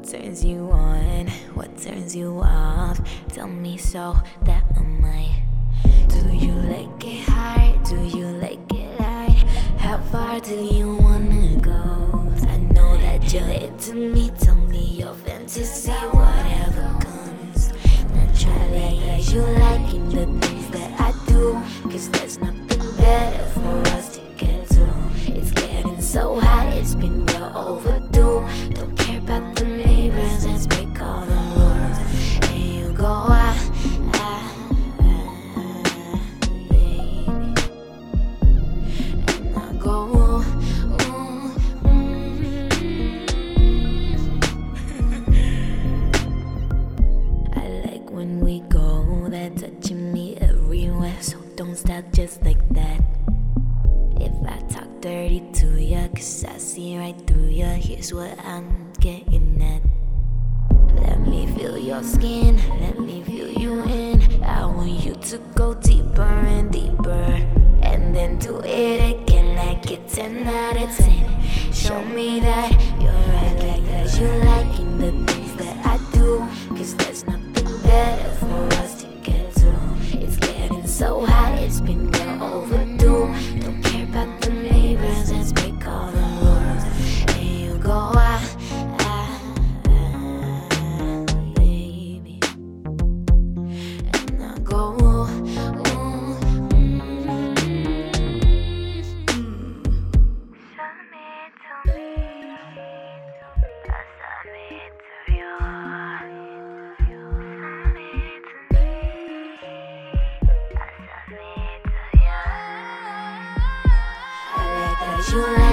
turns you on? What turns you off? Tell me so that I might. Do you like it hard? Do you like it light? How far do you wanna go? I know that you're into me. Tell me your fantasy, whatever comes. Naturally, cause you liking the things that I do. Cause there's nothing better for us to get to. It's getting so hot, it's been well overdue. Don't care about the neighbors, let's break all the rules. And you go, baby. And I go, I like when we go, they're touching me everywhere. So don't stop just like that. If I talk dirty to ya, cause I see right through ya. Here's what I'm getting at. Let me feel your skin, let me feel you in. I want you to go deeper and deeper, and then do it again like it's 10 out of 10. Show me that you're right, like cause you liking the things that I do. Cause there's nothing better for us to get to. It's getting so hot, it's been well overdue. Don't care about the neighbors, let's break all the rules. And you go, baby. And I go, submit to me, I submit to you. Submit to me, I submit to you. I like cause you like